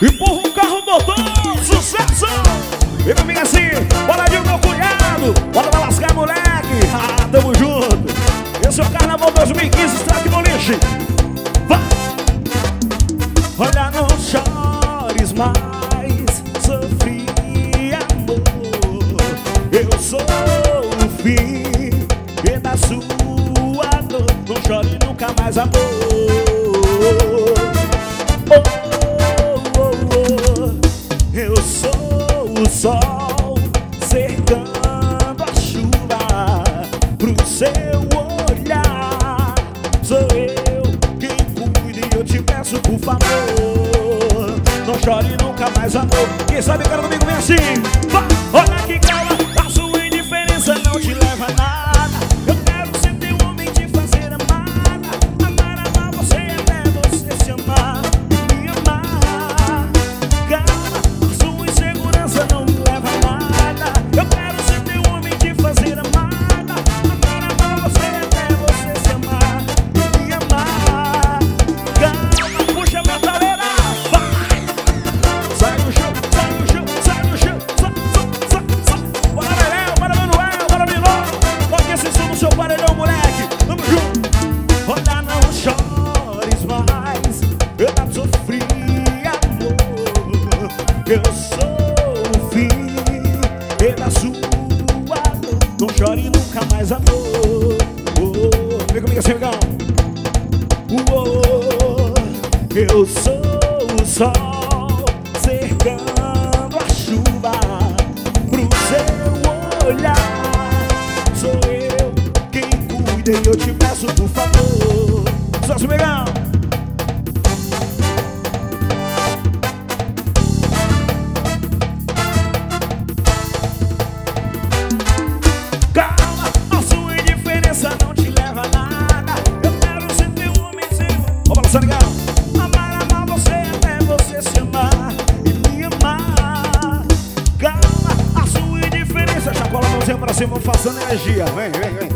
Empurra o carro, motor, sucesso! E comigo assim, bora de meu cunhado, bora pra lascar, moleque. Ah, tamo junto. Esse é o Carnaval 2015, Strack Boliche. Vai! Olha, não chores mais, sofri, amor. Eu sou o fim e da sua dor. Não chore nunca mais, amor. Eu sou o sol cercando a chuva pro seu olhar. Sou eu quem cuida e eu te peço, por favor, não chore nunca mais, amor. Quem sabe cara comigo vem assim. Vai, olha que calma, a sua indiferença não te leva a nada. Eu quero ser teu homem, te fazer amada. Amar você até você se amar e me amar. Calma, a sua insegurança não me leva a nada. Eu quero ser teu homem, te fazer amada. Amar você até você se amar e me amar. Calma, puxa a metaleira, vai! Sai do chão, sai do chão, sai do chão, sai. Bora Beléu, bora Manuel, bora Milão. Toque esse som no seu paredão, moleque. Tamo junto. Olha, não chores mais, eu já sofri, amor. Eu sou o fim e da sua dor. Não chore nunca mais, amor. Vem comigo assim, legal. Eu sou o sol cercando a chuva pro seu olhar. Sou eu quem cuida e eu te peço, por favor. Só se pegar. Calma, a sua indiferença não te leva a nada. Eu quero ser teu homem, seu. Vamos balançar, legal. Amar você até você se amar e me amar. Calma, a sua indiferença. Chacoalha a mãozinha pra cima, façando energia. Vem, vem, vem.